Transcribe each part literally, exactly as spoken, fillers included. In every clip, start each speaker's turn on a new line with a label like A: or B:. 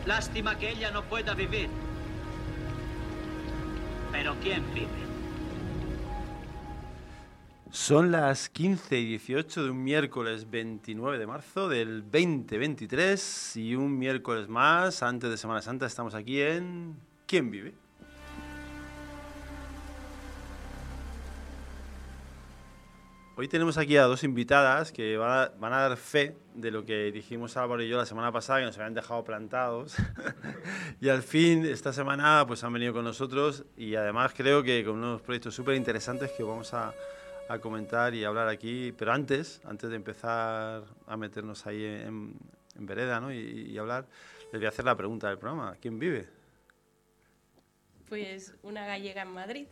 A: Lástima que ella no pueda vivir. Pero ¿quién vive?
B: Son las quince y dieciocho de un miércoles veintinueve de marzo del veinte veintitrés y un miércoles más, antes de Semana Santa, estamos aquí en ¿Quién vive? Hoy tenemos aquí a dos invitadas que van a, van a dar fe de lo que dijimos Álvaro y yo la semana pasada, que nos habían dejado plantados. Y al fin, esta semana, pues han venido con nosotros y además creo que con unos proyectos súper interesantes que vamos a, a comentar y hablar aquí. Pero antes, antes de empezar a meternos ahí en, en vereda, ¿no? y, y hablar, les voy a hacer la pregunta del programa. ¿Quién vive?
C: Pues una gallega en Madrid.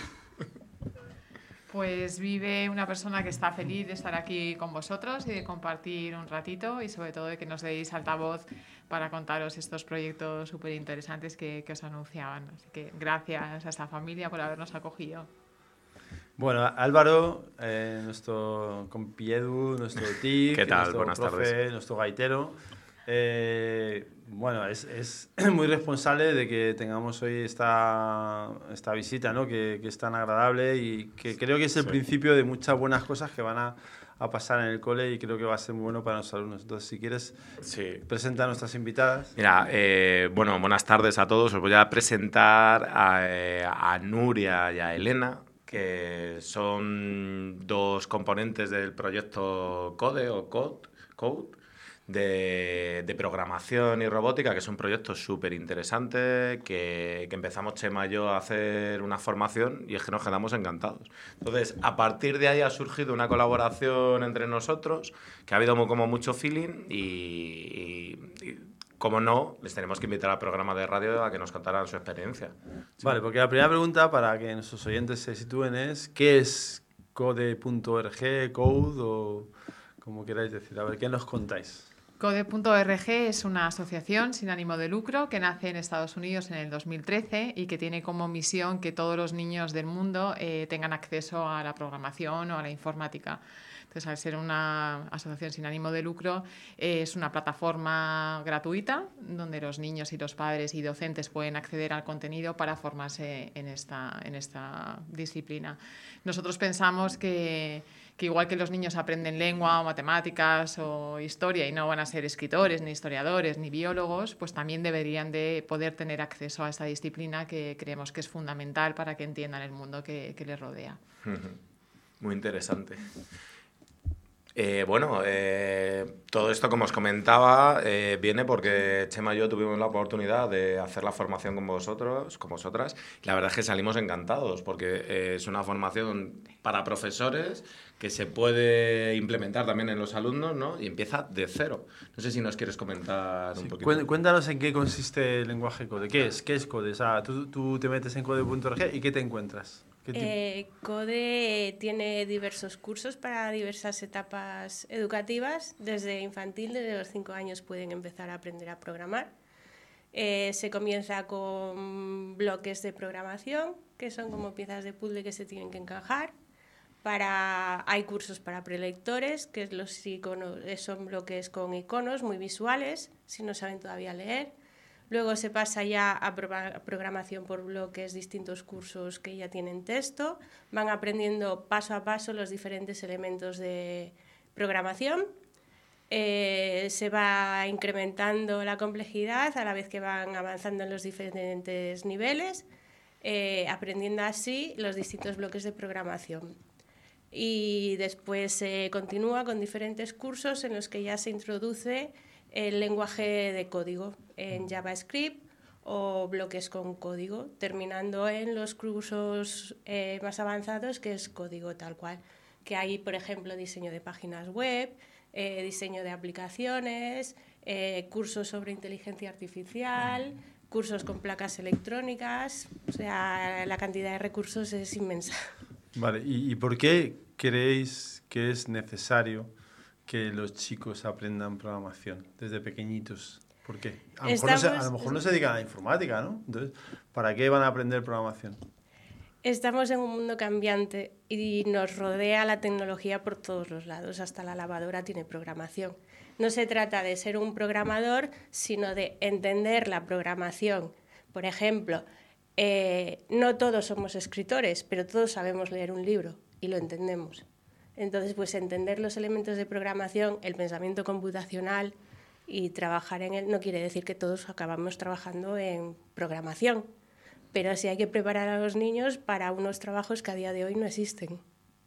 D: Pues vive una persona que está feliz de estar aquí con vosotros y de compartir un ratito y sobre todo de que nos deis altavoz para contaros estos proyectos súper interesantes que, que os anunciaban. Así que gracias a esta familia por habernos acogido.
B: Bueno, Álvaro, eh, nuestro compiedu, nuestro T I C,
E: ¿Qué tal?
B: nuestro
E: Buenas
B: profe,
E: tardes.
B: nuestro gaitero. Eh, bueno, es, es muy responsable de que tengamos hoy esta, esta visita, ¿no? que, que es tan agradable y que creo que es el
E: Sí.
B: principio de muchas buenas cosas que van a, a pasar en el cole y creo que va a ser muy bueno para los alumnos. Entonces, si quieres,
E: Sí.
B: presenta a nuestras invitadas.
E: Mira, eh, bueno, buenas tardes a todos. Os voy a presentar a, eh, a Nuria y a Elena, que son dos componentes del proyecto CODE o CODE, Code de, de programación y robótica, que es un proyecto súper interesante, que, que empezamos Chema y yo a hacer una formación y es que nos quedamos encantados. Entonces, a partir de ahí ha surgido una colaboración entre nosotros, que ha habido mu- como mucho feeling y, y, y como no, les tenemos que invitar al programa de radio a que nos contaran su experiencia.
B: Vale, porque la primera pregunta para que nuestros oyentes se sitúen es ¿qué es code punto org, Code o como queráis decir? A ver, ¿qué nos contáis?
D: Code punto org es una asociación sin ánimo de lucro que nace en Estados Unidos en el dos mil trece y que tiene como misión que todos los niños del mundo eh, tengan acceso a la programación o a la informática. Entonces, al ser una asociación sin ánimo de lucro, eh, es una plataforma gratuita donde los niños y los padres y docentes pueden acceder al contenido para formarse en esta, en esta disciplina. Nosotros pensamos que, que igual que los niños aprenden lengua o matemáticas o historia y no van a ser escritores, ni historiadores, ni biólogos, pues también deberían de poder tener acceso a esta disciplina que creemos que es fundamental para que entiendan el mundo que, que les rodea.
E: Muy interesante. Eh, bueno, eh, todo esto, como os comentaba, eh, viene porque Chema y yo tuvimos la oportunidad de hacer la formación con vosotros, con vosotras, y la verdad es que salimos encantados, porque eh, es una formación para profesores que se puede implementar también en los alumnos, ¿no? Y empieza de cero. No sé si nos quieres comentar un
B: Sí,
E: poquito.
B: cuen- Cuéntanos en qué consiste el lenguaje Code. ¿Qué es? ¿Qué es Code? O sea, tú, tú te metes en code punto org y ¿qué te encuentras? ¿Qué tipo?
C: Eh, CODE tiene diversos cursos para diversas etapas educativas. Desde infantil, desde los cinco años pueden empezar a aprender a programar. Eh, se comienza con bloques de programación, que son como piezas de puzzle que se tienen que encajar. Para, hay cursos para prelectores, que es los iconos, son bloques con iconos muy visuales, si no saben todavía leer. Luego se pasa ya a programación por bloques, distintos cursos que ya tienen texto. Van aprendiendo paso a paso los diferentes elementos de programación. Eh, se va incrementando la complejidad a la vez que van avanzando en los diferentes niveles, eh, aprendiendo así los distintos bloques de programación. Y después se continúa con diferentes cursos en los que ya se introduce el lenguaje de código en JavaScript o bloques con código, terminando en los cursos eh, más avanzados, que es código tal cual, que hay, por ejemplo, diseño de páginas web, eh, diseño de aplicaciones, eh, cursos sobre inteligencia artificial, cursos con placas electrónicas, o sea, la cantidad de recursos es inmensa.
B: Vale, ¿y, y por qué creéis que es necesario que los chicos aprendan programación desde pequeñitos? ¿Por qué? A lo mejor, no se, a lo mejor no se dedican a la informática, ¿no? Entonces, ¿para qué van a aprender programación?
C: Estamos en un mundo cambiante y nos rodea la tecnología por todos los lados, hasta la lavadora tiene programación. No se trata de ser un programador, sino de entender la programación. Por ejemplo, eh, no todos somos escritores, pero todos sabemos leer un libro y lo entendemos. Entonces, pues entender los elementos de programación, el pensamiento computacional y trabajar en él no quiere decir que todos acabamos trabajando en programación, pero sí hay que preparar a los niños para unos trabajos que a día de hoy no existen.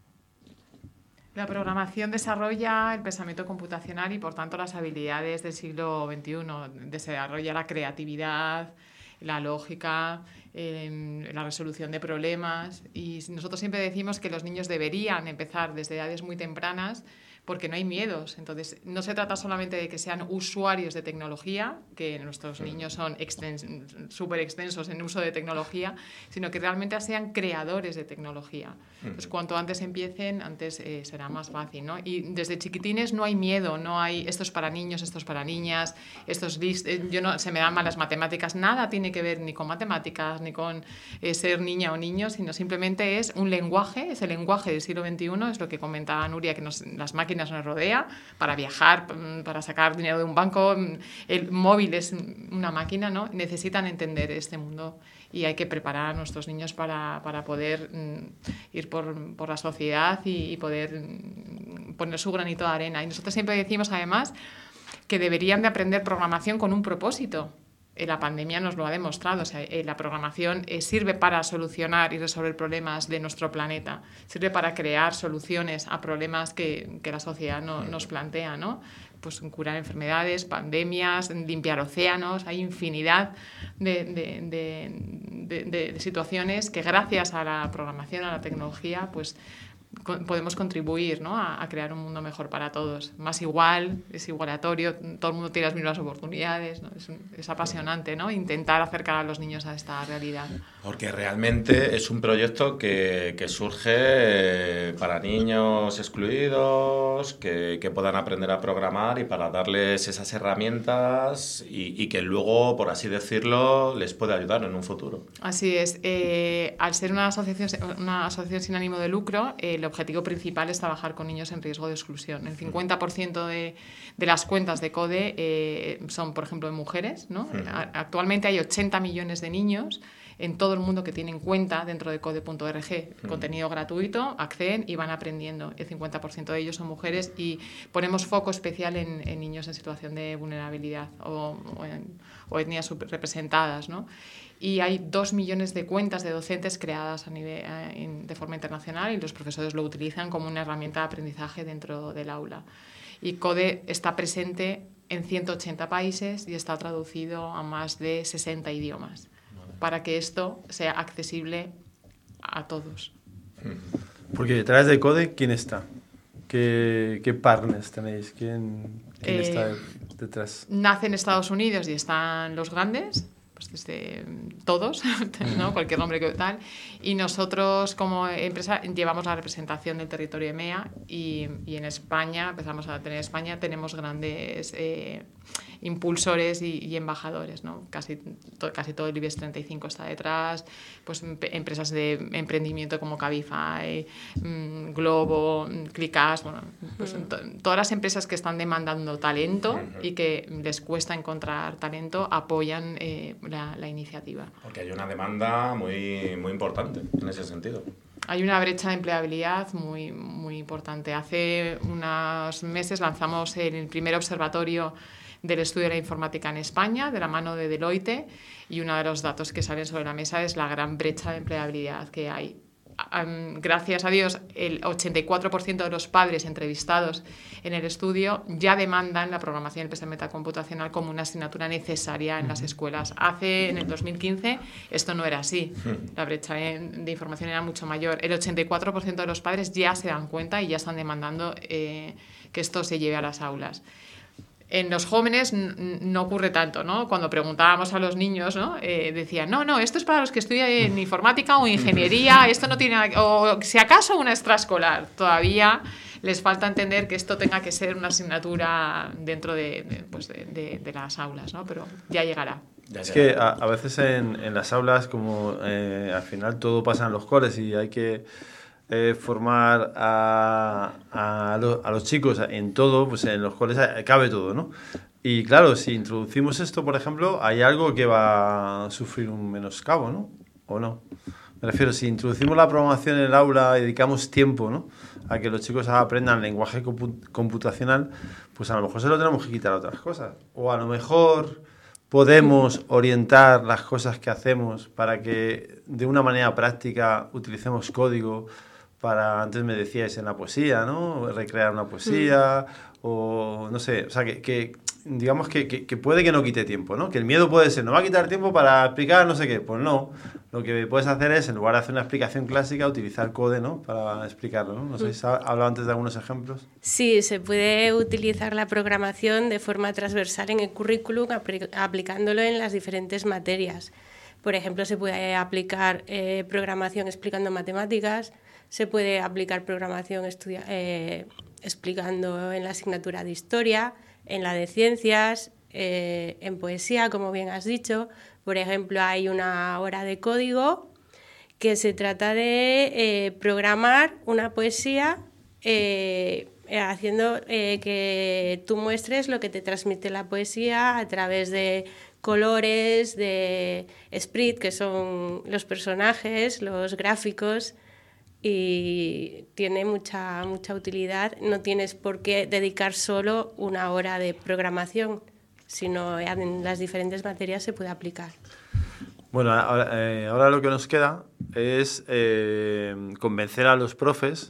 D: La programación desarrolla el pensamiento computacional y, por tanto, las habilidades del siglo veintiuno. Desarrolla la creatividad, la lógica, eh, la resolución de problemas. Y nosotros siempre decimos que los niños deberían empezar desde edades muy tempranas porque no hay miedos. Entonces, no se trata solamente de que sean usuarios de tecnología, que nuestros niños son extens- súper extensos en uso de tecnología, sino que realmente sean creadores de tecnología. Entonces, cuanto antes empiecen, antes eh, será más fácil, ¿no? Y desde chiquitines no hay miedo, no hay esto es para niños, esto es para niñas, esto es list- eh, yo no, se me dan mal las matemáticas, nada tiene que ver ni con matemáticas, ni con eh, ser niña o niño, sino simplemente es un lenguaje, es el lenguaje del siglo veintiuno, es lo que comentaba Nuria, que nos, las máquinas nos rodea para viajar, para sacar dinero de un banco, el móvil es una máquina, ¿no? Necesitan entender este mundo y hay que preparar a nuestros niños para, para poder mm, ir por, por la sociedad y, y poder mm, poner su granito de arena. Y nosotros siempre decimos además que deberían de aprender programación con un propósito. La pandemia nos lo ha demostrado. O sea, la programación sirve para solucionar y resolver problemas de nuestro planeta, sirve para crear soluciones a problemas que, que la sociedad no, nos plantea, ¿no? Pues curar enfermedades, pandemias, limpiar océanos, hay infinidad de, de, de, de, de situaciones que gracias a la programación, a la tecnología, pues podemos contribuir, ¿no? a, a crear un mundo mejor para todos, más igual, es igualatorio, todo el mundo tiene las mismas oportunidades, ¿no? es, es apasionante, ¿no? Intentar acercar a los niños a esta realidad.
E: Porque realmente es un proyecto que, que surge para niños excluidos, que, que puedan aprender a programar y para darles esas herramientas y, y que luego, por así decirlo, les puede ayudar en un futuro.
D: Así es. Eh, al ser una asociación, una asociación sin ánimo de lucro, eh, el objetivo principal es trabajar con niños en riesgo de exclusión. El cincuenta por ciento de, de las cuentas de CODE eh, son, por ejemplo, de mujeres, ¿no? Uh-huh. Actualmente hay ochenta millones de niños en todo el mundo que tienen cuenta dentro de code punto org, uh-huh. contenido gratuito, acceden y van aprendiendo. El cincuenta por ciento de ellos son mujeres y ponemos foco especial en, en niños en situación de vulnerabilidad o, o, en, o etnias subrepresentadas, ¿no? Y hay dos millones de cuentas de docentes creadas a nivel, eh, in, de forma internacional y los profesores lo utilizan como una herramienta de aprendizaje dentro del aula. Y CODE está presente en ciento ochenta países y está traducido a más de sesenta idiomas para que esto sea accesible a todos.
B: Porque detrás de CODE, ¿quién está? ¿Qué, qué partners tenéis? ¿Quién, quién eh, está detrás?
D: Nace en Estados Unidos y están los grandes, pues desde todos, ¿no? Cualquier nombre que tal, y nosotros como empresa llevamos la representación del territorio EMEA y, y en España, empezamos a tener España, tenemos grandes eh, impulsores y, y embajadores, ¿no? Casi, to, casi todo el IBEX treinta y cinco está detrás, pues empresas de emprendimiento como Cabify, mmm, Globo, Clickass, bueno, pues to, todas las empresas que están demandando talento y que les cuesta encontrar talento apoyan eh, La, la iniciativa.
E: Porque hay una demanda muy, muy importante en ese sentido.
D: Hay una brecha de empleabilidad muy, muy importante. Hace unos meses lanzamos el primer observatorio del estudio de la informática en España, de la mano de Deloitte, y uno de los datos que salen sobre la mesa es la gran brecha de empleabilidad que hay. Um, gracias a Dios, el ochenta y cuatro por ciento de los padres entrevistados en el estudio ya demandan la programación y el pensamiento computacional como una asignatura necesaria en uh-huh. las escuelas. Hace, en el dos mil quince, esto no era así. Uh-huh. La brecha de, de información era mucho mayor. El ochenta y cuatro por ciento de los padres ya se dan cuenta y ya están demandando eh, que esto se lleve a las aulas. En los jóvenes no ocurre tanto, ¿no? Cuando preguntábamos a los niños, ¿no? Eh, decían, no, no, esto es para los que estudian informática o ingeniería, esto no tiene, o si acaso una extraescolar. Todavía les falta entender que esto tenga que ser una asignatura dentro de, de, pues de, de, de las aulas, ¿no? Pero ya llegará.
E: Ya,
B: es
E: ya.
B: que a, a veces en, en las aulas, como eh, al final todo pasa en los coles y hay que eh, formar a, a, lo- a los chicos en todo, pues en los coles cabe todo, ¿no? Y claro, si introducimos esto, por ejemplo, hay algo que va a sufrir un menoscabo, ¿no? ¿O no? Me refiero, si introducimos la programación en el aula y dedicamos tiempo, ¿no?, a que los chicos aprendan lenguaje compu- computacional, pues a lo mejor se lo tenemos que quitar a otras cosas. O a lo mejor podemos orientar las cosas que hacemos para que de una manera práctica utilicemos código para, antes me decíais, en la poesía, ¿no?, recrear una poesía, o no sé, o sea, que, que digamos que, que, que puede que no quite tiempo, ¿no? Que el miedo puede ser, no va a quitar tiempo para explicar no sé qué. Pues no, lo que puedes hacer es, en lugar de hacer una explicación clásica, utilizar code, ¿no?, para explicarlo, ¿no? No sé si has hablado antes de algunos ejemplos.
C: Sí, se puede utilizar la programación de forma transversal en el currículum, apli- aplicándolo en las diferentes materias. Por ejemplo, se puede aplicar eh, programación explicando matemáticas, se puede aplicar programación estudia- eh, explicando en la asignatura de historia, en la de ciencias, eh, en poesía, como bien has dicho. Por ejemplo, hay una hora de código que se trata de eh, programar una poesía eh, haciendo eh, que tú muestres lo que te transmite la poesía a través de colores, de sprite, que son los personajes, los gráficos, y tiene mucha, mucha utilidad. No tienes por qué dedicar solo una hora de programación, sino en las diferentes materias se puede aplicar.
B: Bueno, ahora, eh, ahora lo que nos queda es eh, convencer a los profes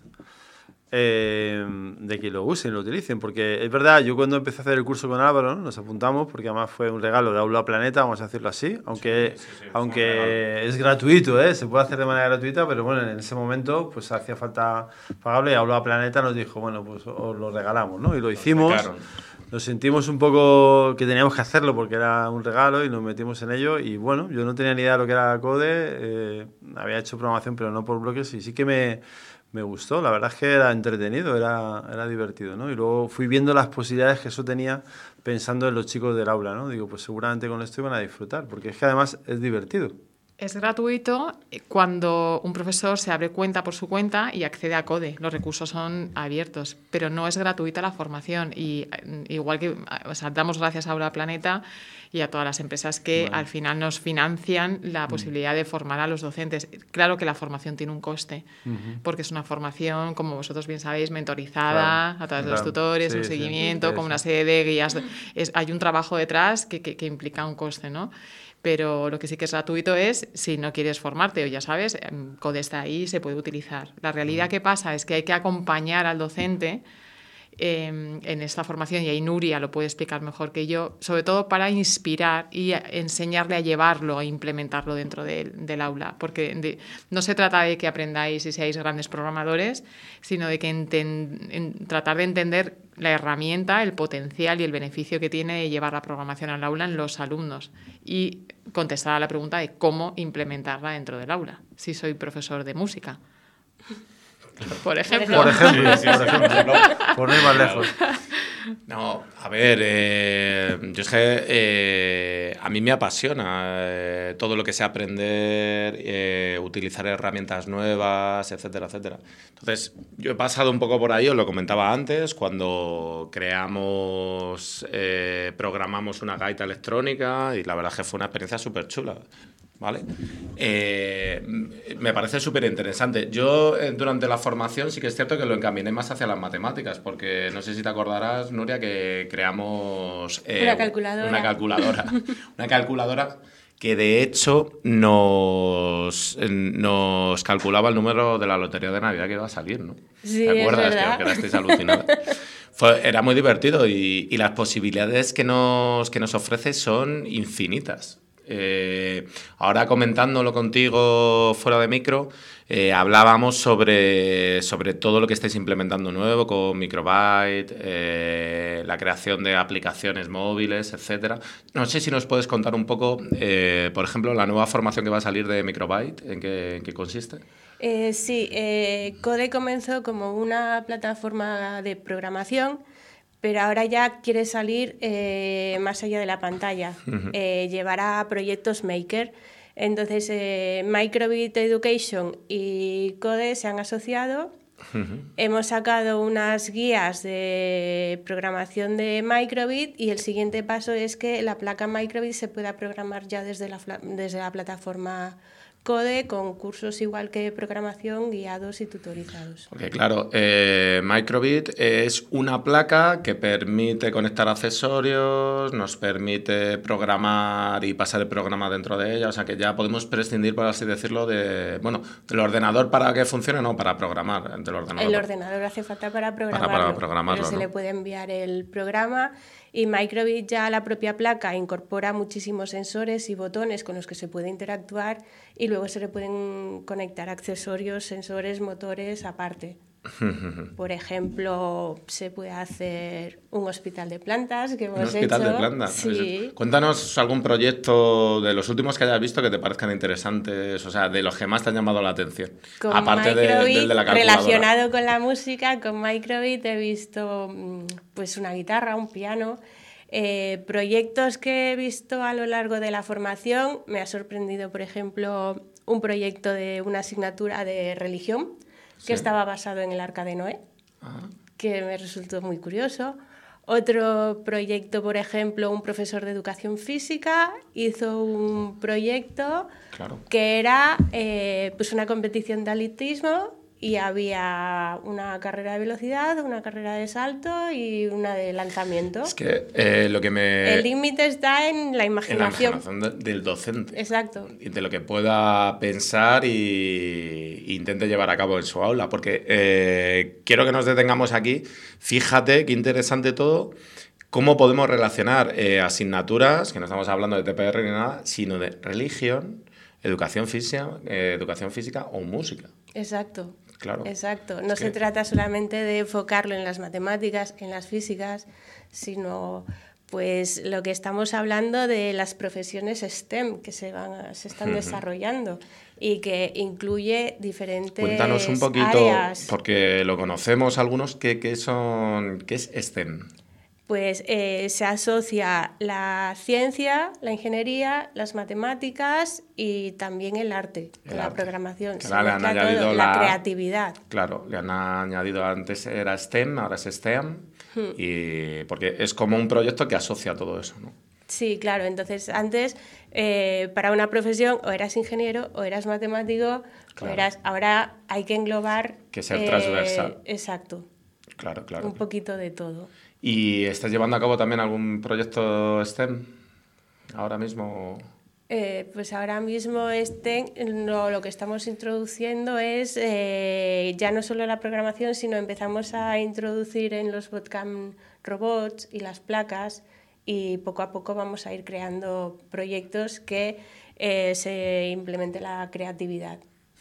B: eh, de que lo usen, lo utilicen, porque es verdad, yo cuando empecé a hacer el curso con Álvaro, ¿no?, nos apuntamos, porque además fue un regalo de Aula Planeta, vamos a decirlo así, aunque,
E: Sí, sí, sí,
B: aunque es gratuito, ¿eh?, se puede hacer de manera gratuita, pero bueno, en ese momento pues hacía falta pagarlo y Aula Planeta nos dijo, bueno, pues os lo regalamos, ¿no? Y lo hicimos.
E: becaron.
B: Nos sentimos un poco que teníamos que hacerlo porque era un regalo y nos metimos en ello. Y bueno, yo no tenía ni idea de lo que era code, eh, había hecho programación pero no por bloques, y sí que me, me gustó. La verdad es que era entretenido, era, era divertido, ¿no? Y luego fui viendo las posibilidades que eso tenía pensando en los chicos del aula, ¿no? Digo, pues seguramente con esto iban a disfrutar, porque es que además es divertido.
D: Es gratuito cuando un profesor se abre cuenta por su cuenta y accede a code. Los recursos son abiertos, pero no es gratuita la formación. Y igual que, o sea, damos gracias a Aula Planeta y a todas las empresas que
B: Bueno.
D: al final nos financian la posibilidad de formar a los docentes. Claro que la formación tiene un coste,
B: Uh-huh.
D: porque es una formación, como vosotros bien sabéis, mentorizada,
B: Claro,
D: a través de
B: claro.
D: los tutores,
B: Sí,
D: un
B: sí,
D: seguimiento,
B: sí,
D: con
B: sí.
D: una serie de guías. Es, hay un trabajo detrás que, que, que implica un coste, ¿no? Pero lo que sí que es gratuito es, si no quieres formarte, o ya sabes, code está ahí, se puede utilizar. La realidad que pasa es que hay que acompañar al docente eh, en esta formación, y ahí Nuria lo puede explicar mejor que yo, sobre todo para inspirar y a enseñarle a llevarlo, a implementarlo dentro de, del aula, porque de, no se trata de que aprendáis y seáis grandes programadores, sino de que enten, en, tratar de entender la herramienta, el potencial y el beneficio que tiene de llevar la programación al aula en los alumnos, y contestar a la pregunta de cómo implementarla dentro del aula, si soy profesor de música. Por ejemplo.
B: Por ejemplo,
E: Sí, sí,
B: por,
E: sí,
B: ejemplo
E: no.
B: por no ir más lejos.
E: No, a ver, eh, yo es que eh, a mí me apasiona eh, todo lo que sea aprender, eh, utilizar herramientas nuevas, etcétera, etcétera. Entonces, yo he pasado un poco por ahí, os lo comentaba antes, cuando creamos, eh, programamos una gaita electrónica, y la verdad es que fue una experiencia súper chula. ¿Vale? Eh, me parece súper interesante. Yo eh, durante la formación sí que es cierto que lo encaminé más hacia las matemáticas, porque no sé si te acordarás, Nuria, que creamos eh,
C: Una calculadora.
E: Una calculadora, una calculadora que de hecho nos, nos calculaba el número de la lotería de Navidad que iba a salir, ¿no?
C: Sí,
E: ¿Te acuerdas?
C: es verdad.
E: Que os quedasteis alucinadas. Fue, era muy divertido, y, y las posibilidades que nos, que nos ofrece son infinitas. Eh, ahora comentándolo contigo fuera de micro, eh, hablábamos sobre, sobre todo lo que estáis implementando nuevo con Microbyte, eh, la creación de aplicaciones móviles, etcétera. No sé si nos puedes contar un poco, eh, por ejemplo, la nueva formación que va a salir de Microbyte, ¿en qué, en qué consiste?
C: Eh, sí, eh, Code comenzó como una plataforma de programación pero ahora ya quiere salir eh, más allá de la pantalla, uh-huh. eh, llevará proyectos maker. Entonces, eh, Microbit Education y Code se han asociado. Uh-huh. Hemos sacado unas guías de programación de Microbit y el siguiente paso es que la placa Microbit se pueda programar ya desde la, desde la plataforma Code, con cursos igual que programación guiados y tutorizados.
E: Porque claro, eh, Microbit es una placa que permite conectar accesorios, nos permite programar y pasar el programa dentro de ella, o sea que ya podemos prescindir, por así decirlo, de bueno, del ordenador para que funcione, no, para programar del ordenador.
C: El ordenador hace falta para programarlo,
E: para, para programarlo
C: pero se
E: ¿no?
C: le puede enviar el programa. Y Microbit ya la propia placa incorpora muchísimos sensores y botones con los que se puede interactuar y luego se le pueden conectar accesorios, sensores, motores aparte. Por ejemplo, se puede hacer un hospital de plantas que hemos hecho.
E: ¿Un hospital de plantas?
C: Sí.
E: Cuéntanos algún proyecto de los últimos que hayas visto que te parezcan interesantes, o sea, de los que más te han llamado la atención.
C: Con
E: Aparte de, del de la calculadora.
C: Relacionado con la música, con Microbit he visto pues una guitarra, un piano. Eh, proyectos que he visto a lo largo de la formación, me ha sorprendido, por ejemplo, un proyecto de una asignatura de religión que sí. estaba basado en el Arca de Noé, Ajá. que me resultó muy curioso. Otro proyecto, por ejemplo, un profesor de educación física hizo un proyecto claro. que era eh, pues una competición de atletismo y había una carrera de velocidad, una carrera de salto y una de lanzamiento.
E: Es que eh, lo que me...
C: El límite está en la imaginación.
E: En la imaginación de, del docente.
C: Exacto.
E: Y de lo que pueda pensar y, y intente llevar a cabo en su aula. Porque eh, quiero que nos detengamos aquí. Fíjate qué interesante todo. Cómo podemos relacionar eh, asignaturas, que no estamos hablando de T P R ni nada, sino de religión, educación física, eh, educación física o música.
C: Exacto.
E: Claro.
C: Exacto. No
E: es
C: se
E: que...
C: trata solamente de enfocarlo en las matemáticas, en las físicas, sino pues lo que estamos hablando de las profesiones STEM que se van se están uh-huh. desarrollando y que incluye diferentes
E: Cuéntanos un poquito,
C: áreas.
E: Porque lo conocemos algunos, ¿qué, qué son, qué es STEM?
C: Pues eh, se asocia la ciencia, la ingeniería, las matemáticas y también el arte, el la arte. programación.
E: Que
C: se
E: la, le han añadido
C: todo,
E: la,
C: la creatividad.
E: Claro, le han añadido, antes era STEM, ahora es STEM, hmm. y porque es como un proyecto que asocia todo eso, ¿no?
C: Sí, claro. Entonces, antes, eh, para una profesión, o eras ingeniero, o eras matemático, claro. o eras... Ahora hay que englobar...
E: Que ser
C: eh,
E: transversal.
C: Exacto.
E: Claro, claro.
C: Un poquito de todo.
E: ¿Y estás llevando a cabo también algún proyecto STEM ahora mismo?
C: Eh, pues ahora mismo STEM, lo, lo que estamos introduciendo es eh, ya no solo la programación, sino empezamos a introducir en los bootcamp robots y las placas y poco a poco vamos a ir creando proyectos que eh, se implemente la creatividad.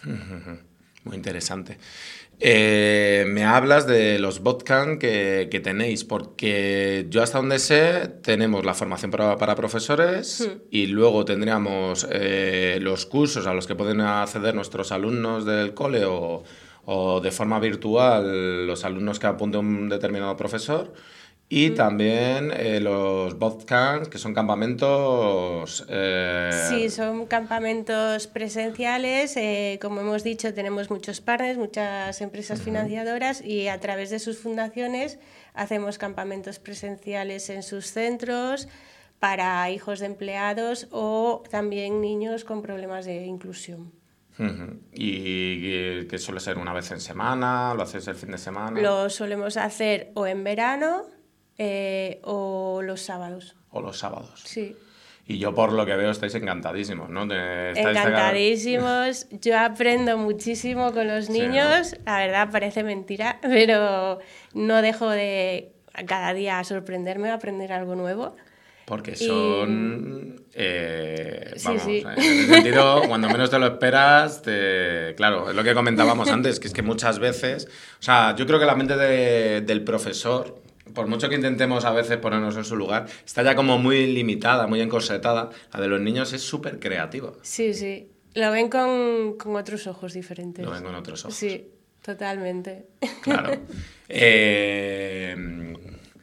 E: Muy interesante. Eh, me hablas de los bootcamp que, que tenéis, porque yo hasta donde sé tenemos la formación para, para profesores hmm. y luego tendríamos eh, los cursos a los que pueden acceder nuestros alumnos del cole o, o de forma virtual los alumnos que apunte un determinado profesor. Y también eh, los bootcamps, que son campamentos... Eh...
C: Sí, son campamentos presenciales. Eh, como hemos dicho, tenemos muchos partners, muchas empresas uh-huh. financiadoras y a través de sus fundaciones hacemos campamentos presenciales en sus centros para hijos de empleados o también niños con problemas de inclusión.
E: Uh-huh. ¿Y que suele ser una vez en semana? ¿Lo hacéis el fin de semana?
C: Lo solemos hacer o en verano... Eh, o los sábados.
E: O los sábados.
C: Sí.
E: Y yo por lo que veo estáis encantadísimos, ¿no?
C: Estáis Encantadísimos. Yo aprendo muchísimo con los niños. Sí, ¿no? La verdad parece mentira, pero no dejo de cada día sorprenderme, aprender algo nuevo.
E: Porque son... Y... Eh,
C: sí,
E: vamos,
C: sí.
E: En ese sentido, cuando menos te lo esperas, te... claro, es lo que comentábamos antes, que es que muchas veces... O sea, yo creo que la mente de, del profesor... Por mucho que intentemos a veces ponernos en su lugar, está ya como muy limitada, muy encorsetada. La de los niños es súper creativa.
C: Sí, sí. Lo ven con, con otros ojos diferentes.
E: Lo ven con otros ojos.
C: Sí, totalmente.
E: Claro. Eh,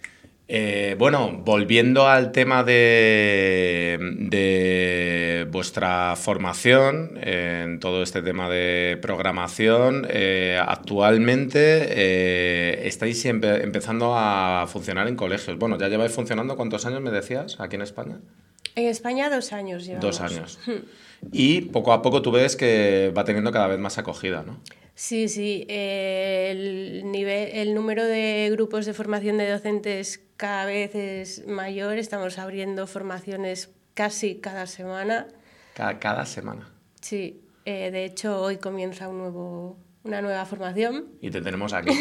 E: Eh, bueno, volviendo al tema de, de vuestra formación, eh, en todo este tema de programación, eh, actualmente eh, estáis empe- empezando a funcionar en colegios. Bueno, ya lleváis funcionando, ¿cuántos años me decías aquí en España?
C: En España dos años llevamos.
E: Dos años. Y poco a poco tú ves que va teniendo cada vez más acogida, ¿no?
C: Sí, sí. eh, el, nivel, el número de grupos de formación de docentes cada vez es mayor. Estamos abriendo formaciones casi cada semana.
E: Cada, cada semana.
C: Sí. eh, de hecho, hoy comienza un nuevo, una nueva formación.
E: Y te tenemos aquí.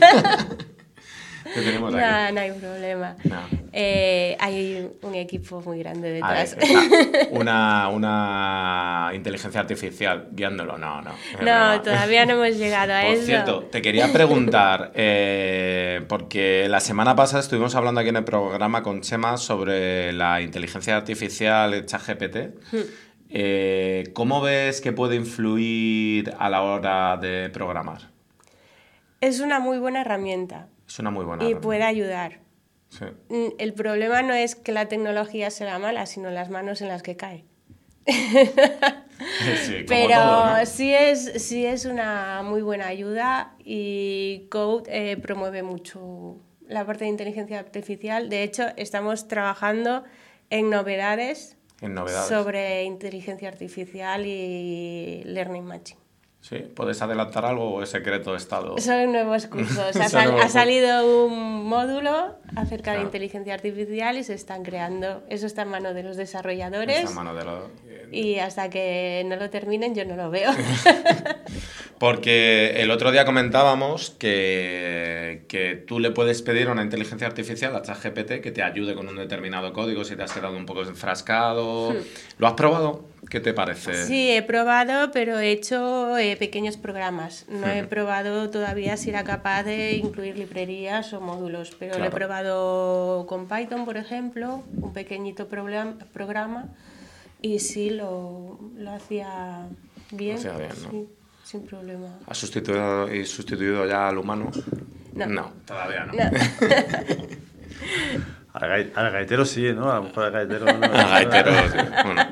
E: Te tenemos aquí.
C: No, no hay problema.
E: No.
C: Eh, hay un equipo muy grande detrás.
E: Ahí está. Una, una inteligencia artificial guiándolo. No, no. es
C: No,
E: broma.
C: todavía no hemos llegado a
E: Por
C: eso.
E: cierto, te quería preguntar, eh, porque la semana pasada estuvimos hablando aquí en el programa con Chema sobre la inteligencia artificial ChatGPT. Eh, ¿Cómo ves que puede influir a la hora de programar?
C: Es una muy buena herramienta
E: Es una muy buena
C: y
E: herramienta.
C: puede ayudar.
E: Sí.
C: Mm, El problema no es que la tecnología sea mala, sino las manos en las que cae.
E: Sí, como
C: Pero
E: todo, ¿no?
C: sí, es, sí es una muy buena ayuda y Code eh, promueve mucho la parte de inteligencia artificial. De hecho, estamos trabajando en novedades,
E: En novedades.
C: sobre inteligencia artificial y learning matching.
E: Sí, ¿puedes adelantar algo o es secreto de estado?
C: Son nuevos cursos. Ha,
E: Son
C: sal-
E: nuevos
C: ha salido un módulo acerca de
E: Claro.
C: inteligencia artificial y se están creando. Eso está en manos de los desarrolladores.
E: Esa mano de lo-
C: Y hasta que no lo terminen yo no lo veo.
E: Porque el otro día comentábamos que, que tú le puedes pedir a una inteligencia artificial, a ChatGPT, que te ayude con un determinado código si te has quedado un poco enfrascado. ¿Lo has probado? ¿Qué te parece?
C: Sí, he probado, pero he hecho eh, pequeños programas. No he probado todavía si era capaz de incluir librerías o módulos, pero lo he
E: Claro.
C: probado con Python, por ejemplo, un pequeñito program- programa, y sí lo, lo hacía bien.
E: Lo hacía bien, ¿no?
C: Sí, sin problema.
E: ¿Has sustituido, y sustituido ya al humano?
C: No.
E: todavía no.
C: No.
B: Al, gai- al gaitero sí, ¿no? A lo mejor al gaitero no.
E: Ah, gaitero, sí. Bueno.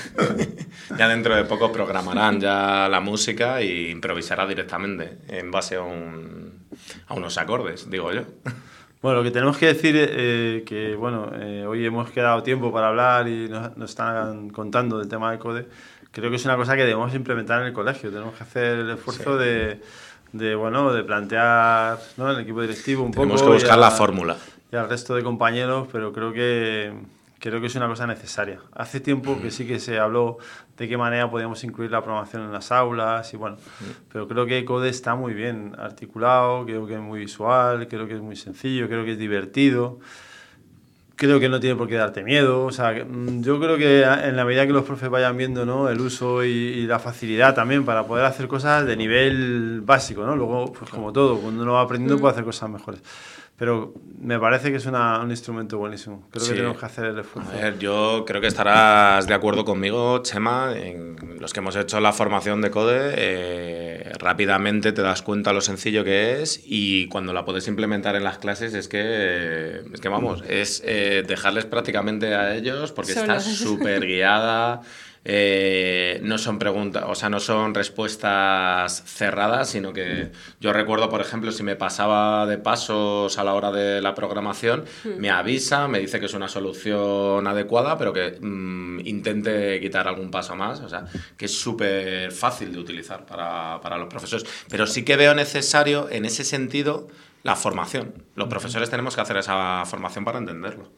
E: Ya dentro de poco programarán ya la música e improvisará directamente en base a, un, a unos acordes, digo yo.
B: Bueno, lo que tenemos que decir es eh, que, bueno, eh, hoy hemos quedado tiempo para hablar y nos, nos están contando del tema del code. Creo que es una cosa que debemos implementar en el colegio. Tenemos que hacer el esfuerzo
E: Sí.
B: de, de, bueno, de plantear, ¿no?, el equipo directivo un
E: Tenemos
B: poco.
E: que buscar
B: y a-
E: la fórmula.
B: Y al resto de compañeros, pero creo que, creo que es una cosa necesaria. Hace tiempo que sí que se habló de qué manera podíamos incluir la programación en las aulas y bueno, pero creo que Code está muy bien articulado, creo que es muy visual, creo que es muy sencillo, creo que es divertido. Creo que no tiene por qué darte miedo. O sea, que, mm, yo creo que en la medida que los profes vayan viendo, ¿no?, el uso y, y la facilidad también para poder hacer cosas de nivel básico, ¿no? Luego, pues como todo, cuando uno va aprendiendo puede hacer cosas mejores. Pero me parece que es una, un instrumento buenísimo. Creo
E: Sí.
B: que tenemos que hacer el esfuerzo.
E: A ver, yo creo que estarás de acuerdo conmigo, Chema, en los que hemos hecho la formación de Code, eh, rápidamente te das cuenta lo sencillo que es y cuando la puedes implementar en las clases es que, es que vamos, es eh, dejarles prácticamente a ellos porque está
C: Solos.
E: súper guiada. Eh, no son preguntas, o sea, no son respuestas cerradas, sino que yo recuerdo, por ejemplo, si me pasaba de pasos a la hora de la programación, me avisa, me dice que es una solución adecuada, pero que mm, intente quitar algún paso más, o sea, que es súper fácil de utilizar para, para los profesores. Pero sí que veo necesario, en ese sentido, la formación. Los profesores tenemos que hacer esa formación para entenderlo.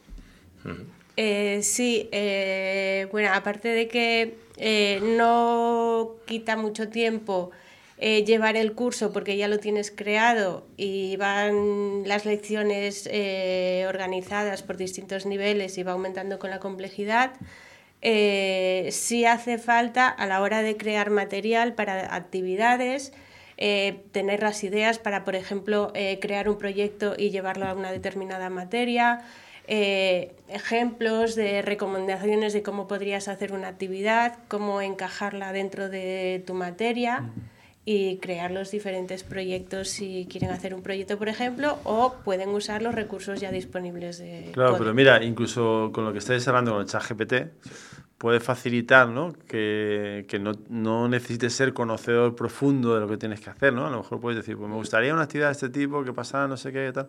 C: Eh, sí, eh, bueno, aparte de que eh, no quita mucho tiempo eh, llevar el curso porque ya lo tienes creado y van las lecciones eh, organizadas por distintos niveles y va aumentando con la complejidad, eh, sí hace falta a la hora de crear material para actividades, eh, tener las ideas para, por ejemplo, eh, crear un proyecto y llevarlo a una determinada materia. Eh, ejemplos de recomendaciones de cómo podrías hacer una actividad, cómo encajarla dentro de tu materia y crear los diferentes proyectos si quieren hacer un proyecto, por ejemplo, o pueden usar los recursos ya disponibles de
B: Claro,
C: Code.
B: pero mira, incluso con lo que estáis hablando con el ChatGPT, puede facilitar, ¿no? que, que no, no necesites ser conocedor profundo de lo que tienes que hacer, ¿no? A lo mejor puedes decir, pues me gustaría una actividad de este tipo, que pasara, no sé qué, tal.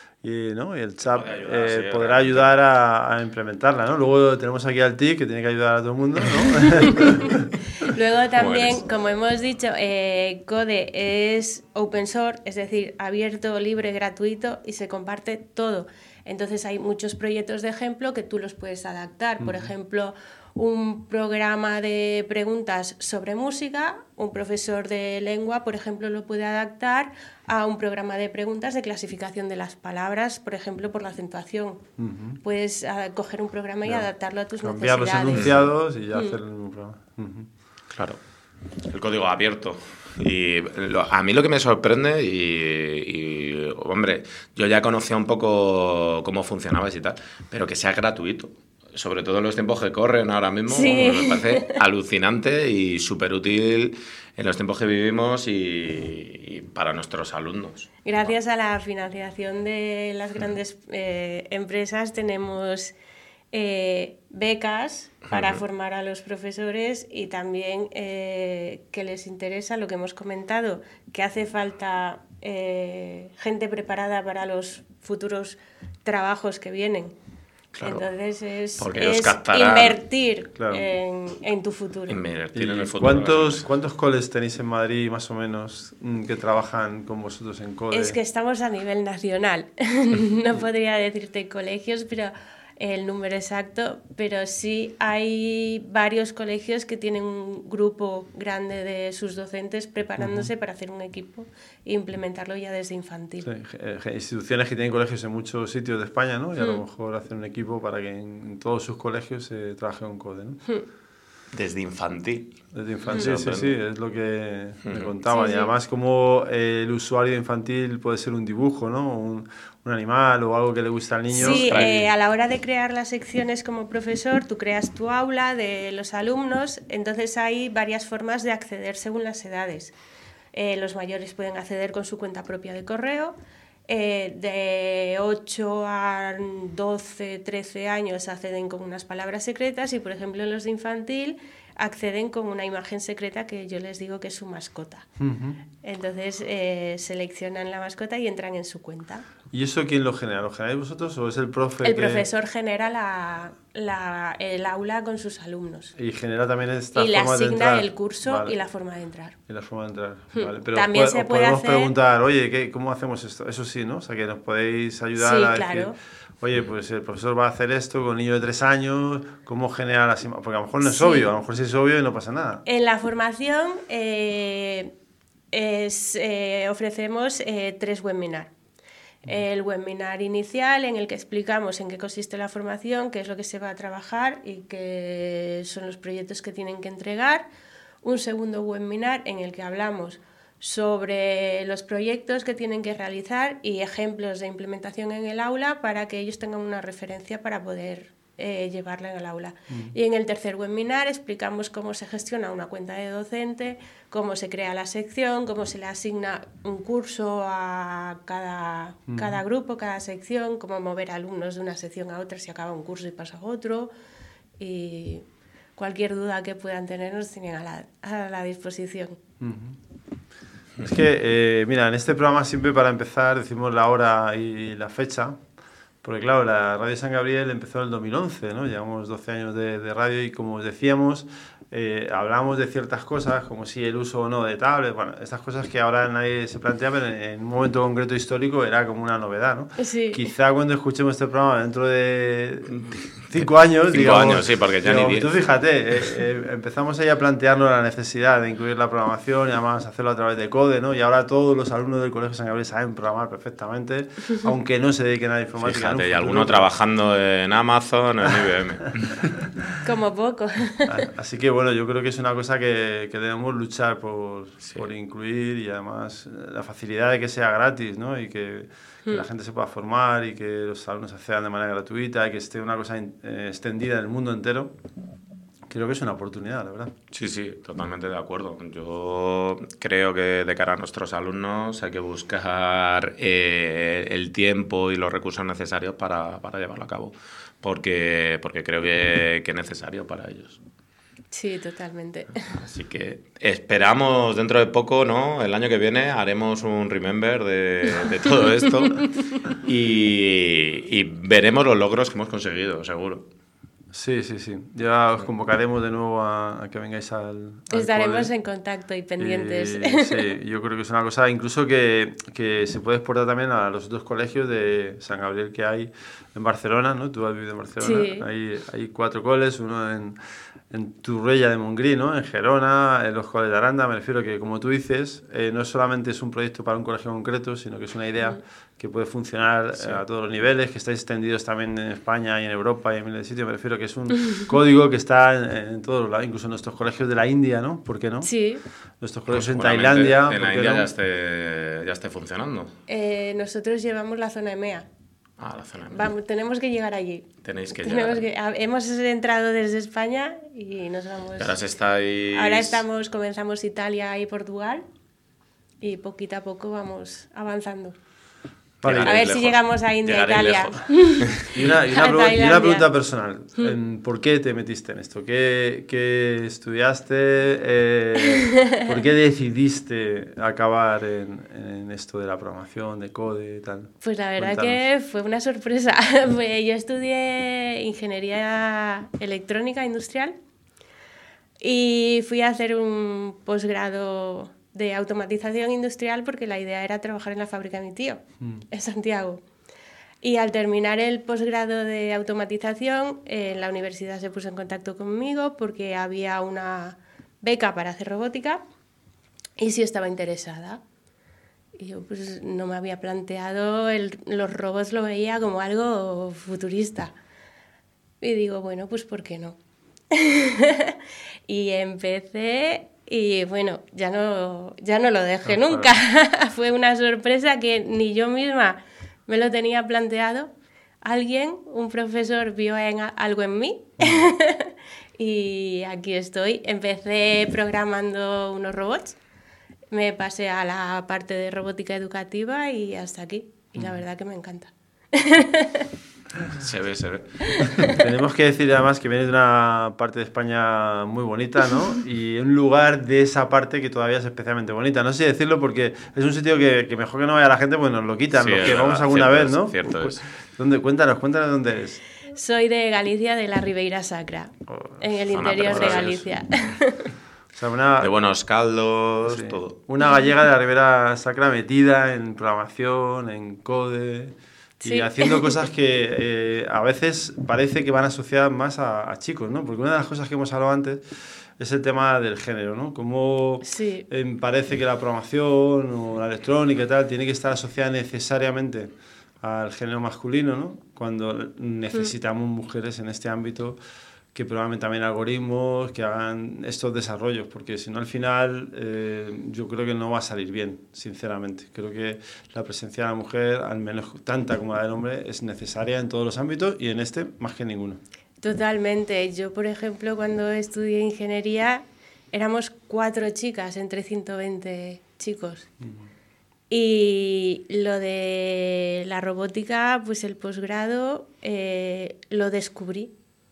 B: Y, ¿no? y el chat
E: Puede ayudar,
B: eh,
E: sí,
B: podrá
E: realmente.
B: ayudar a, a implementarla, ¿no? Luego tenemos aquí al T I C, que tiene que ayudar a todo el mundo, ¿no?
C: Luego también,
E: eres?
C: como hemos dicho, eh, Code es open source, es decir, abierto, libre, gratuito y se comparte todo. Entonces hay muchos proyectos de ejemplo que tú los puedes adaptar. Por ejemplo, un programa de preguntas sobre música, un profesor de lengua, por ejemplo, lo puede adaptar a un programa de preguntas de clasificación de las palabras, por ejemplo, por la acentuación.
B: Ujú.
C: Puedes ah, coger un programa y
B: Ya.
C: adaptarlo a tus
B: Cambiar los
C: necesidades.
B: enunciados y ya
C: Mm.
B: hacer un programa. Ujú.
E: Claro. El código abierto. Y lo- a mí lo que me sorprende, y, y, hombre, yo ya conocía un poco cómo funcionabais y tal, pero que sea gratuito. Sobre todo en los tiempos que corren ahora mismo,
C: Sí.
E: vamos, me parece alucinante y súper útil en los tiempos que vivimos y, y para nuestros alumnos.
C: Gracias a la financiación de las grandes eh, empresas tenemos eh, becas para
E: Ujú.
C: formar a los profesores y también eh, que les interesa lo que hemos comentado, que hace falta eh, gente preparada para los futuros trabajos que vienen.
E: Claro,
C: Entonces es,
E: porque os
C: es
E: captarán.
C: invertir
B: Claro.
C: en, en tu futuro.
E: Invertir en
B: ¿Y
E: el futuro. de las
B: cuántos,
E: empresas.
B: cuántos coles tenéis en Madrid, más o menos, mm, que trabajan con vosotros en Code?
C: Es que estamos a nivel nacional. No podría decirte colegios, pero el número exacto, pero sí hay varios colegios que tienen un grupo grande de sus docentes preparándose para hacer un equipo e implementarlo ya desde infantil.
B: Sí, eh, ge- instituciones que tienen colegios en muchos sitios de España, ¿no? Y a lo
C: Mm.
B: mejor hacen un equipo para que en, en todos sus colegios se trabaje con Code, ¿no?
E: Desde infantil.
B: Desde infantil, sí, sí,
E: Sorprende.
B: es lo que me
E: Ujú.
B: contaban.
C: Sí,
B: y
C: sí.
B: además como eh, el usuario infantil puede ser un dibujo, ¿no? Un, un animal o algo que le gusta al niño.
C: Sí,
E: Ostras.
C: eh, a la hora de crear las secciones como profesor, tú creas tu aula de los alumnos, entonces hay varias formas de acceder según las edades. Eh, los mayores pueden acceder con su cuenta propia de correo, eh, de ocho a doce, trece años acceden con unas palabras secretas y, por ejemplo, los de infantil acceden con una imagen secreta que yo les digo que es su mascota.
B: Ujú.
C: Entonces eh, seleccionan la mascota y entran en su cuenta.
B: ¿Y eso quién lo genera? ¿Lo generáis vosotros o es el profe
C: El
B: que-
C: profesor genera la, la- el aula con sus alumnos
B: y genera también esta
C: y le
B: forma de
C: asigna
B: entrar?
C: el curso
B: Vale.
C: y la forma de entrar.
B: Y la forma de entrar,
C: Hmm.
B: vale. Pero
C: También
B: os
C: se
B: os
C: puede
B: podemos
C: hacer-
B: preguntar, oye, ¿qué, ¿cómo hacemos esto? Eso sí, ¿no? O sea, que nos podéis ayudar
C: Sí,
B: a
C: claro.
B: decir, oye, pues el profesor va a hacer esto con un niño de tres años, ¿cómo genera las imágenes? Porque a lo mejor no es
C: Sí.
B: obvio, a lo mejor sí es obvio y no pasa nada.
C: En la formación eh, es, eh, ofrecemos eh, tres webinars. El webinar inicial en el que explicamos en qué consiste la formación, qué es lo que se va a trabajar y qué son los proyectos que tienen que entregar. Un segundo webinar en el que hablamos sobre los proyectos que tienen que realizar y ejemplos de implementación en el aula para que ellos tengan una referencia para poder eh, llevarla en el aula. Y en el tercer webinar explicamos cómo se gestiona una cuenta de docente, cómo se crea la sección, cómo se le asigna un curso a cada, cada grupo, cada sección, cómo mover alumnos de una sección a otra si acaba un curso y pasa a otro. Y cualquier duda que puedan tener nos tienen a la, a la disposición.
B: Es que, eh, mira, en este programa siempre para empezar decimos la hora y la fecha, porque claro, la Radio San Gabriel empezó en el dos mil once, ¿no? Llevamos doce años de, de radio y como os decíamos, eh, hablamos de ciertas cosas, como si el uso o no de tablets, bueno, estas cosas que ahora nadie se plantea, pero en, en un momento concreto histórico era como una novedad, ¿no?
C: Sí.
B: Quizá cuando escuchemos este programa dentro de cinco años,
E: Cinco
B: digamos,
E: años, sí, porque ya ni
B: digamos,
E: diez.
B: tú fíjate, eh, eh, empezamos ahí a plantearnos la necesidad de incluir la programación y además hacerlo a través de Code, ¿no? Y ahora todos los alumnos del Colegio San Gabriel saben programar perfectamente, aunque no se dediquen a la informática. en un
E: Fíjate, y
B: futuro.
E: alguno trabajando en Amazon, en I B M.
C: Como poco.
B: Así que bueno, yo creo que es una cosa que, que debemos luchar por,
E: Sí.
B: por incluir y además eh, la facilidad de que sea gratis, ¿no? Y que, que la gente se pueda formar y que los alumnos accedan de manera gratuita y que esté una cosa in- eh, extendida en el mundo entero, creo que es una oportunidad, la verdad.
E: Sí, sí, totalmente de acuerdo. Yo creo que de cara a nuestros alumnos hay que buscar eh, el tiempo y los recursos necesarios para, para llevarlo a cabo, porque, porque creo que, que es necesario para ellos.
C: Sí, totalmente.
E: Así que esperamos dentro de poco, ¿no? El año que viene haremos un remember de, de todo esto y, y veremos los logros que hemos conseguido, seguro.
B: Sí, sí, sí. Ya os convocaremos de nuevo a, a que vengáis al, al
C: Estaremos
B: cole.
C: en contacto y pendientes.
B: Y, sí, yo creo que es una cosa incluso que, que se puede exportar también a los otros colegios de San Gabriel que hay en Barcelona, ¿no? Tú has vivido en Barcelona.
C: Sí.
B: Hay, hay cuatro coles, uno en, en Torroella de Montgrí, ¿no? En Gerona, en los coles de Aranda. Me refiero que, como tú dices, eh, no solamente es un proyecto para un colegio concreto, sino que es una idea mm. que puede funcionar sí. a todos los niveles, que estáis extendidos también en España y en Europa y en miles de sitios. Me refiero que es un código que está en, en todos los lados, incluso en nuestros colegios de la India, ¿no? ¿Por qué no?
C: Sí.
B: Nuestros colegios
E: pues
B: en Tailandia.
E: En la
B: ¿por qué
E: India
B: no?
E: ya esté, ya esté funcionando.
C: Eh, nosotros llevamos la zona EMEA.
E: Ah, la zona EMEA.
C: Vamos, tenemos que llegar allí.
E: Tenéis que
C: tenemos
E: llegar.
C: Que, hemos entrado desde España y nos vamos.
E: Y ahora estáis...
C: Ahora estamos, comenzamos Italia y Portugal y poquito a poco vamos avanzando.
B: Vale,
C: a ver
E: lejos.
C: si llegamos a India,
E: Llegaréis
C: Italia.
B: Y una, y, una
C: a
B: y una pregunta personal. ¿Por qué te metiste en esto? ¿Qué, qué estudiaste? Eh, ¿Por qué decidiste acabar en, en esto de la programación, de code y tal?
C: Pues la verdad
B: Cuéntanos.
C: que fue una sorpresa. Pues yo estudié ingeniería electrónica industrial y fui a hacer un posgrado de automatización industrial porque la idea era trabajar en la fábrica de mi tío, mm. en Santiago. Y al terminar el posgrado de automatización, eh, la universidad se puso en contacto conmigo porque había una beca para hacer robótica y sí estaba interesada. Y yo pues no me había planteado, el, los robots lo veía como algo futurista. Y digo, bueno, pues ¿por qué no? Y empecé... Y bueno, ya no, ya no lo dejé
B: no,
C: nunca.
B: Claro.
C: Fue una sorpresa que ni yo misma me lo tenía planteado. Alguien, un profesor, vio en, algo en mí y aquí estoy. Empecé programando unos robots, me pasé a la parte de robótica educativa y hasta aquí. Y la verdad que me encanta.
E: Se ve, se ve.
B: Tenemos que decir además que vienes de una parte de España muy bonita, ¿no? Y un lugar de esa parte que todavía es especialmente bonita. No sé decirlo porque es un sitio que, que mejor que no vaya la gente, pues nos lo quitan,
E: sí,
B: los que
E: verdad,
B: vamos alguna vez,
E: es,
B: ¿no?
E: Cierto es.
B: ¿Dónde? Cuéntanos, cuéntanos dónde eres.
C: Soy de Galicia, de la Ribeira Sacra, oh, en el interior de Galicia.
B: O sea, una,
E: de buenos caldos,
B: sí,
E: todo.
B: Una gallega de la Ribera Sacra metida en programación, en code... Sí. Y haciendo cosas que eh, a veces parece que van asociadas más a, a chicos, ¿no? Porque una de las cosas que hemos hablado antes es el tema del género, ¿no? Cómo
C: sí.
B: eh, parece que la programación o la electrónica y tal tiene que estar asociada necesariamente al género masculino, ¿no? Cuando necesitamos mm. mujeres en este ámbito que programen también algoritmos, que hagan estos desarrollos, porque si no al final eh, yo creo que no va a salir bien, sinceramente. Creo que la presencia de la mujer, al menos tanta como la del hombre, es necesaria en todos los ámbitos y en este más que ninguno.
C: Totalmente. Yo, por ejemplo, cuando estudié ingeniería, éramos cuatro chicas entre ciento veinte chicos. Uh-huh. Y lo de la robótica, pues el posgrado eh, lo descubrí.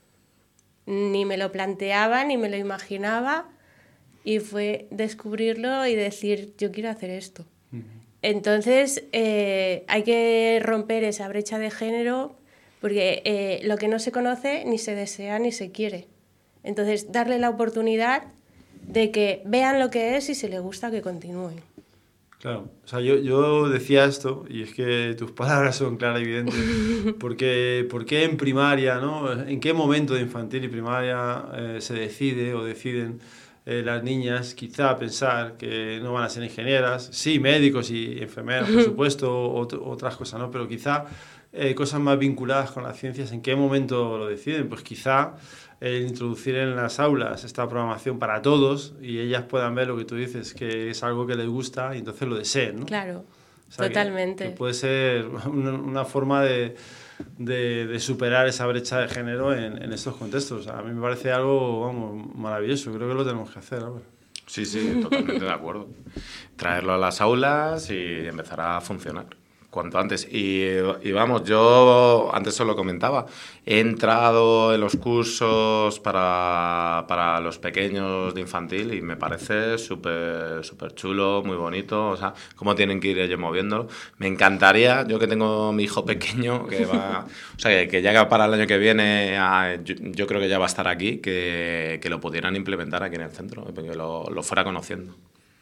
C: Ni me lo planteaba, ni me lo imaginaba, y fue descubrirlo y decir, yo quiero hacer esto. Uh-huh. Entonces, eh, hay que romper esa brecha de género, porque eh, lo que no se conoce ni se desea ni se quiere. Entonces, darle la oportunidad de que vean lo que es y si les gusta, que continúen.
B: Claro, o sea, yo, yo decía esto, y es que tus palabras son claras y evidentes, porque ¿por qué en primaria, ¿no? ¿En qué momento de infantil y primaria eh, se decide o deciden eh, las niñas quizá pensar que no van a ser ingenieras? Sí, médicos y enfermeras, por supuesto, o, otras cosas, ¿no? Pero quizá eh, cosas más vinculadas con las ciencias, ¿en qué momento lo deciden? Pues quizá el introducir en las aulas esta programación para todos y ellas puedan ver lo que tú dices, que es algo que les gusta y entonces lo deseen, ¿no?
C: Claro.
B: O sea,
C: Totalmente.
B: Que, que puede ser una, una forma de, de, de superar esa brecha de género en, en estos contextos. A mí me parece algo, vamos, maravilloso. Creo que lo tenemos que hacer ahora.
E: Sí, sí, totalmente de acuerdo. Traerlo a las aulas y empezar a funcionar cuanto antes. Y, y vamos, yo antes os lo comentaba, he entrado en los cursos para, para los pequeños de infantil y me parece súper súper chulo, muy bonito, o sea, cómo tienen que ir ellos moviéndolo. Me encantaría, yo que tengo mi hijo pequeño, que va, o sea, que llega para el año que viene, a, yo, yo creo que ya va a estar aquí, que, que lo pudieran implementar aquí en el centro, que lo, lo fuera conociendo.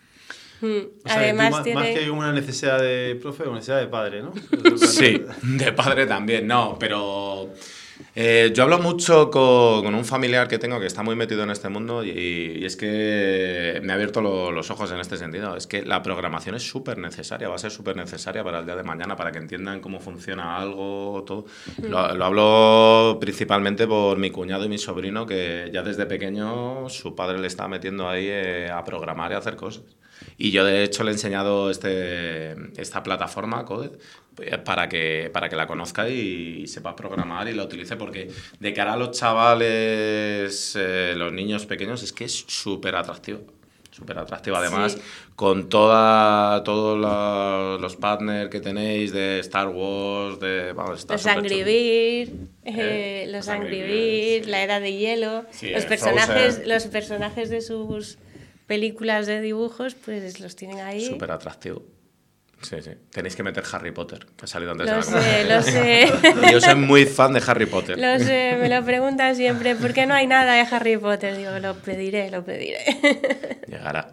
C: Mm.
B: O sea,
C: Además,
B: más,
C: tiene...
B: más que una necesidad de profe, una necesidad de padre, ¿no?
E: Sí, de padre también, no, pero eh, yo hablo mucho con, con un familiar que tengo que está muy metido en este mundo y, y es que me ha abierto lo, los ojos en este sentido. Es que la programación es súper necesaria, va a ser súper necesaria para el día de mañana, para que entiendan cómo funciona algo, todo. Lo, lo hablo principalmente por mi cuñado y mi sobrino, que ya desde pequeño su padre le está metiendo ahí eh, a programar y a hacer cosas. Y yo, de hecho, le he enseñado este, esta plataforma, Coded, para que, para que la conozca y, y sepa programar y la utilice, porque de cara a los chavales, eh, los niños pequeños, es que es súper atractivo. Súper atractivo. Además, sí. con toda, todos la, los partners que tenéis de Star Wars, de... Vamos, está
C: los Angry Birds, eh, los, los Angry Birds, la Era de Hielo, sí, los, personajes, los personajes de sus... películas de dibujos, pues los tienen ahí.
E: Súper atractivo. Sí, sí. Tenéis que meter Harry Potter, que ha salido antes
C: lo
E: de la
C: sé,
E: conversación.
C: Lo sé,
E: Yo soy muy fan de Harry Potter.
C: Lo sé, me lo preguntan siempre, ¿por qué no hay nada de Harry Potter? Digo, lo pediré, lo pediré.
E: Llegará.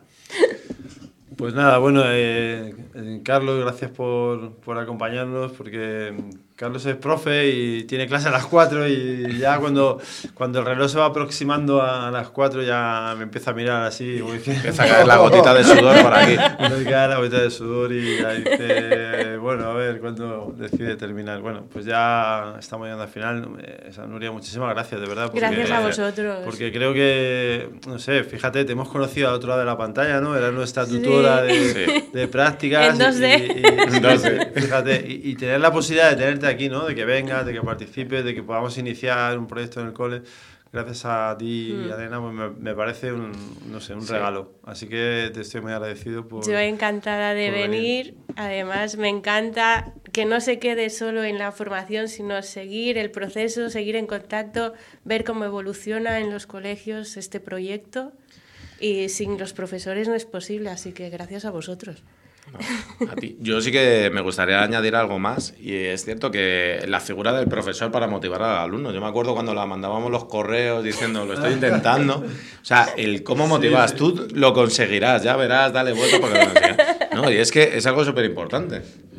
B: Pues nada, bueno, eh, Carlos, gracias por, por acompañarnos, porque Carlos es profe y tiene clase a las cuatro y ya cuando, cuando el reloj se va aproximando a las cuatro ya me empieza a mirar así. Como dice,
E: empieza a caer la gotita de sudor por aquí.
B: Me cae la gotita de sudor y ya dice, bueno, a ver, ¿cuándo decide terminar? Bueno, pues ya estamos llegando al final. Eh, Nuria, muchísimas gracias, de verdad. Porque,
C: gracias a vosotros.
B: Porque creo que, no sé, fíjate, te hemos conocido al otro lado de la pantalla, ¿no? Era nuestra tutora sí. de, sí. de prácticas.
C: En dos D.
B: Y, y, en dos D. Fíjate, y, y tener la posibilidad de tenerte aquí, ¿no? De que vengas, de que participes, de que podamos iniciar un proyecto en el cole. Gracias a ti, mm. Elena, pues me, me parece un, no sé, un sí. regalo. Así que te estoy muy agradecido por...
C: Yo encantada de venir. venir. Además, me encanta que no se quede solo en la formación, sino seguir el proceso, seguir en contacto, ver cómo evoluciona en los colegios este proyecto. Y sin los profesores no es posible, así que gracias a vosotros.
E: No, a ti. Yo sí que me gustaría añadir algo más, y es cierto que la figura del profesor para motivar al alumno, yo me acuerdo cuando la mandábamos los correos diciendo lo estoy intentando, o sea, el cómo motivas, sí, sí. tú lo conseguirás, ya verás, dale vuelta porque lo consigas. No, y es que es algo súper importante,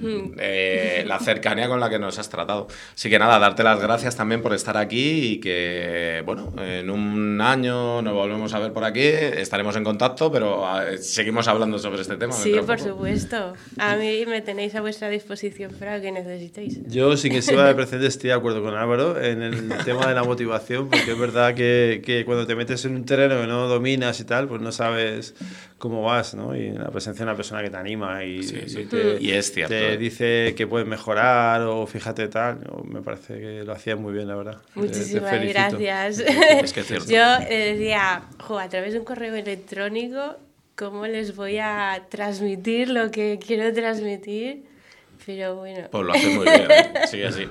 E: eh, la cercanía con la que nos has tratado. Así que nada, darte las gracias también por estar aquí y que, bueno, en un año nos volvemos a ver por aquí, estaremos en contacto, pero seguimos hablando sobre este tema.
C: Sí, por supuesto. A mí me tenéis a vuestra disposición para lo que necesitéis.
B: Yo, sin que sirva de precedente, estoy de acuerdo con Álvaro en el tema de la motivación, porque es verdad que, que cuando te metes en un terreno que no dominas y tal, pues no sabes cómo vas, ¿no? Y la presencia de una persona que te anima y,
E: sí, sí.
B: y, te,
E: y es cierto,
B: te
E: ¿eh?
B: dice que puedes mejorar o fíjate tal, me parece que lo hacías muy bien, la verdad.
C: Muchísimas te, te gracias.
E: Es que es cierto.
C: Yo eh, decía, jo, a través de un correo electrónico, ¿cómo les voy a transmitir lo que quiero transmitir? Pero bueno.
E: Pues lo haces muy bien, ¿eh? Sigue así.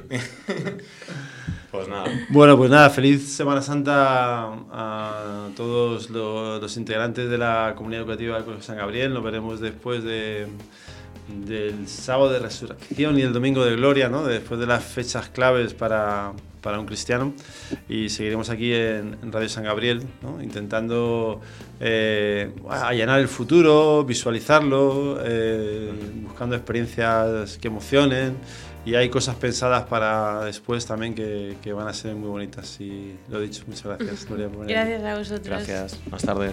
E: Pues nada.
B: Bueno, pues nada, feliz Semana Santa a todos los, los integrantes de la comunidad educativa del Colegio San Gabriel. Nos veremos después de, del sábado de resurrección y el domingo de gloria, ¿no? Después de las fechas claves para, para un cristiano. Y seguiremos aquí en, en Radio San Gabriel, ¿no? Intentando eh, allanar el futuro, visualizarlo, eh, buscando experiencias que emocionen. Y hay cosas pensadas para después también que, que van a ser muy bonitas. Y lo dicho, muchas gracias, Nuria, por venir.
C: Gracias a vosotros.
E: Gracias. Más tarde.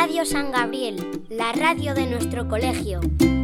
F: Radio San Gabriel, la radio de nuestro colegio.